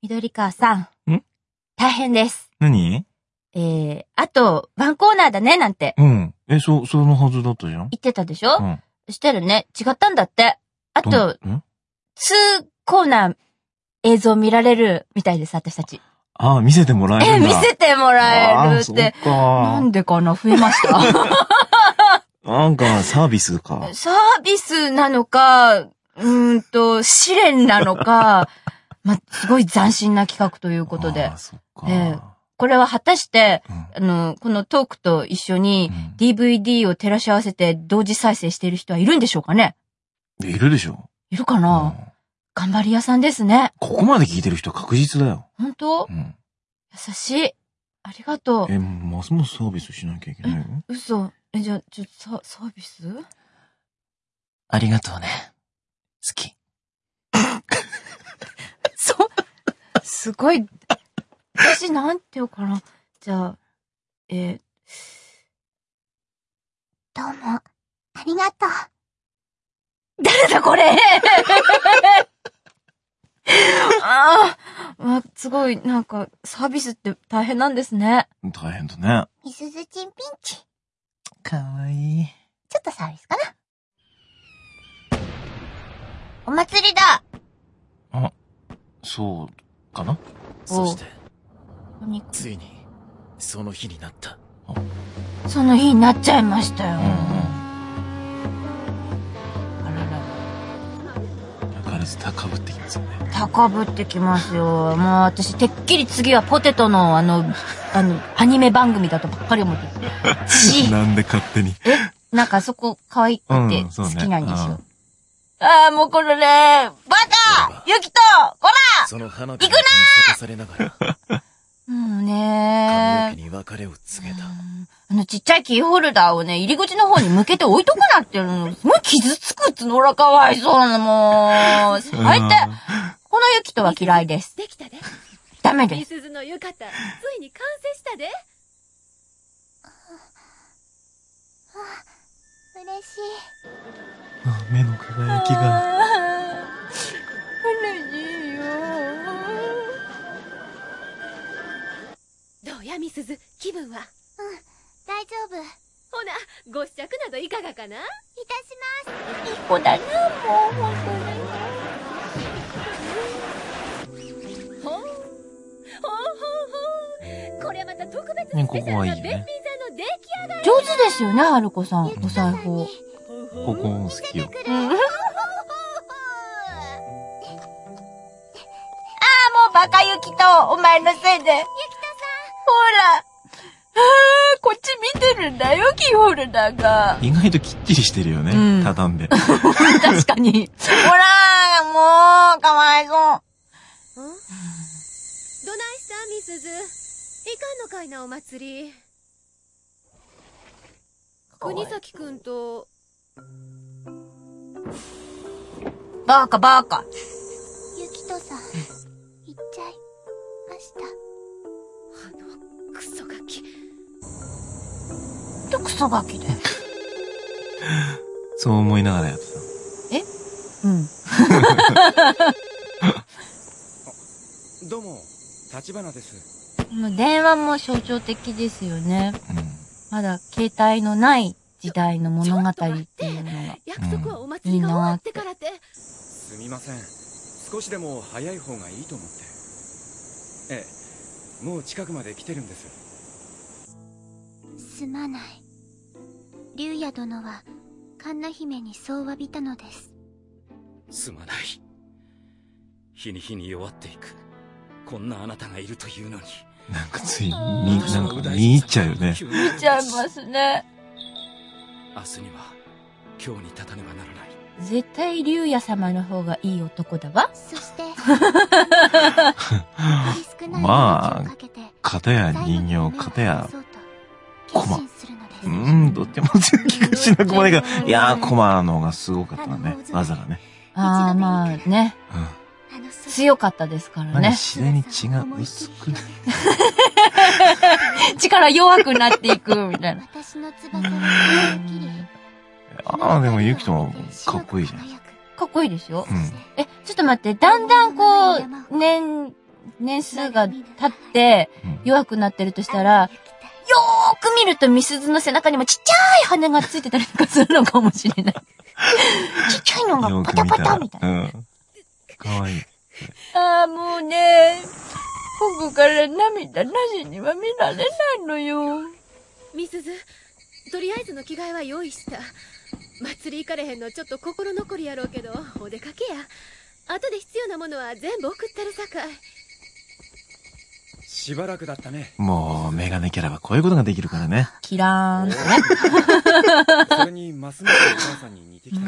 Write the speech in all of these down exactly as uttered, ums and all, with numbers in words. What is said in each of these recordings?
緑川さん。 ん？ 大変です。 何？ えー、あと、ワンコーナーだね、なんて。 うん。え、そ、そのはずだったじゃん？ 言ってたでしょ？ うん。 したらね、違ったんだって。あと、 ん？ ツーコーナー映像見られるみたいです、私たち。 ああ、見せてもらえるんだ。 え、見せてもらえるって。 あ、 なんでかな、増えました。 なんか、サービスか。 サービスなのか、うーんと、試練なのか、ま、すごい斬新な企画ということで。 ああ、そっか。 えー、これは果たして、 うん、 あの、このトークと一緒に ディーブイディー を照らし合わせて同時再生している人はいるんでしょうかね？ いるでしょ。 いるかな、うん、頑張り屋さんですね。 ここまで聞いてる人は確実だよ。 本当？うん。優しい。ありがとう。 え、ますますサービスしなきゃいけないよ。 嘘。え、じゃあ、ちょ、サ、サービス？ ありがとうね。好き。 そう、すごい、私なんて言うかな。じゃあ、えー、 どうも、ありがとう。 誰だこれああ、すごい、なんか、サービスって大変なんですね。 大変だね。 みすずちんピンチ。 かわいい。 ちょっとサービスかな。お祭りだ。 あ、そうかな。 そして、ついに、その日になった。 その日になっちゃいましたよ。うんうん、あらら。 相変わらず高ぶってきますよね。 高ぶってきますよ。もう私、てっきり次はポテトのあの、あの、アニメ番組だとばっかり思ってる。 なんで勝手に。 え、なんかそこ可愛くて好きなんですよ。うんね、ああ、もうこれね、バカユキトこらその花火に咲かされながら。 もうね髪の毛に別れを告げた。 あのちっちゃいキーホルダーをね、入り口の方に向けて置いとくなってるの。すごい傷つくっつのらかわいそうなの、もう。最低。このユキトは嫌いです。 できたで。 ダメです。 みすずの浴衣、ついに完成したで。 嬉しい。 あ、目の輝きが。 嬉しいよ。 どうやみすず、気分は？ うん、大丈夫。 ほな、ご試着などいかがかな？いたします。 いい子だな、もう、本当に。 ほう、ほうほうほう。これまた特別ね、 にスペシャルな便利座の出来上がり。 上手ですよね、春子さん、お裁縫。 ここも好きよ。 うん。ああ、もうバカユキト、お前のせいで。ユキトさん。ほら。ああ、こっち見てるんだよ、キーホルダーが。 意外ときっちりしてるよね、うん、畳んで。 確かに。ほら、もう、かわいそう。ん？ どないしたみすず。いかんのかいな、お祭り。国崎くんと。 バカバカ。 ユキトさん、行っちゃいました。 あの、クソガキ。 クソガキで。 そう思いながらやってた。え？うん。 どうも、立花です。 もう電話も象徴的ですよね。 うん、 まだ携帯のない時代の物語っていうのが。 約束はお祭りが終わってからって。 すみません。少しでも早い方がいいと思って。ええ、もう近くまで来てるんです。 すまない。竜也殿はカンナ姫にそう詫びたのです。 すまない。日に日に弱っていく。こんなあなたがいるというのに。 なんかつい、み、なんか見入っちゃうよね。 見ちゃいますね。 明日には、今日に立たねばならない。 絶対竜也様の方がいい男だわ。 そして、 まあ、片や人形、片や、コマ。うーん、どっちも気がしなくもないが、いやー、コマの方がすごかったね。技がね。 ああ、まあね。うん。強かったですからね。 自然に血が薄くなる。 力弱くなっていく、みたいな。 ああ、でもユキトもかっこいいじゃん。 かっこいいですよ。 うん、 え、ちょっと待って、だんだんこう、年年数が経って弱くなってるとしたら、よーく見るとミスズの背中にもちっちゃい羽がついてたりとかするのかもしれない。ちっちゃいのがパタパタみたいな。うん。 かわいい。 ああ、もうね、ここから涙なしには見られないのよ。 みすず、とりあえずの着替えは用意した。祭り行かれへんのちょっと心残りやろうけど、お出かけや。後で必要なものは全部送ったるさかい。 しばらくだったね。 もう、メガネキャラはこういうことができるからね。 キラーンとね。 それに、ますますお母さんに似てきた。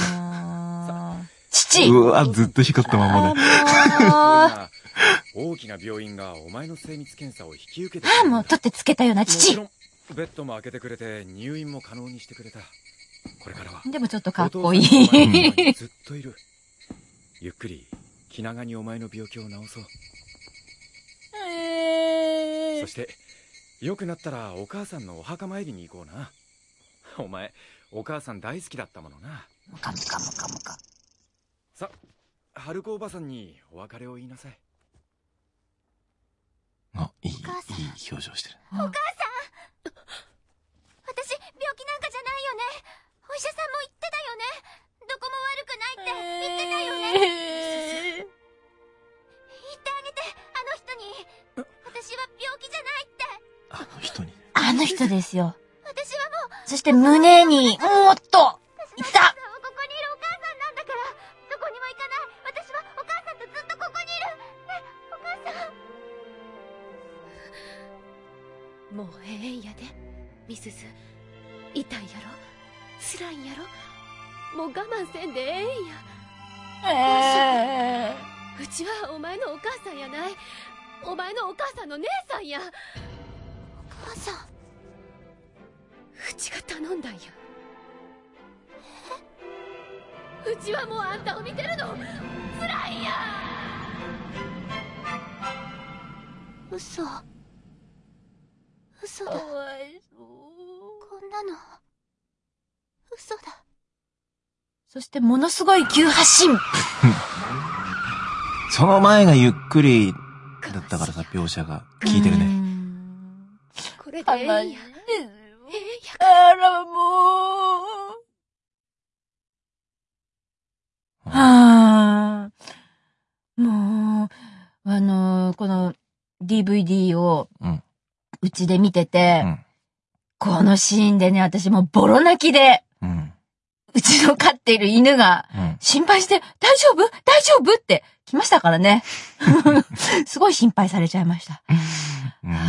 父うわ、ずっと光ったままだ。大きな病院がお前の精密検査を引き受けてくれた。 ああ、もう取ってつけたような父。 もちろん、ベッドも開けてくれて、入院も可能にしてくれた。これからは。 でもちょっとかっこいい。 ずっといる。ゆっくり、気長にお前の病気を治そう。 えー、 そして、良くなったらお母さんのお墓参りに行こうな。お前、お母さん大好きだったものな。 ムカムカムカムカ。 さ、春子おばさんにお別れを言いなさい。 あ、いい、いい表情してる。 お母さん、私、病気なんかじゃないよね。お医者さんも言ってたよね。どこも悪くないって言ってたよね。 えー、 言ってあげて、あの人に。私は病気じゃないって。 あの人に。 あの人ですよ。 私はもう。 そして胸に、おーっと、いた。 ここにいるお母さんなんだから、どこにも行かない。私はお母さんとずっとここにいる。ね、お母さん。 もうええんやで、みすず。痛いやろ、辛いんやろ。もう我慢せんでええんや。 えうちはお前のお母さんやない。お前のお母さんの姉さんや。 お母さん。 うちが頼んだんや。うちはもうあんたを見てるの辛いんや。 嘘。嘘だ。 かわいそう。 こんなの嘘だ。 そしてものすごい急発進。 その前がゆっくりだったからさ、描写が効いてるね。 これでええんや。ええんや。 あら、もう。はあ。もう、あのー、この ディーブイディー をうちで見てて、うん、このシーンでね、私もうボロ泣きで、うん、うちの飼っている犬が心配して、うん、大丈夫大丈夫って来ましたからね。すごい心配されちゃいました。 うん、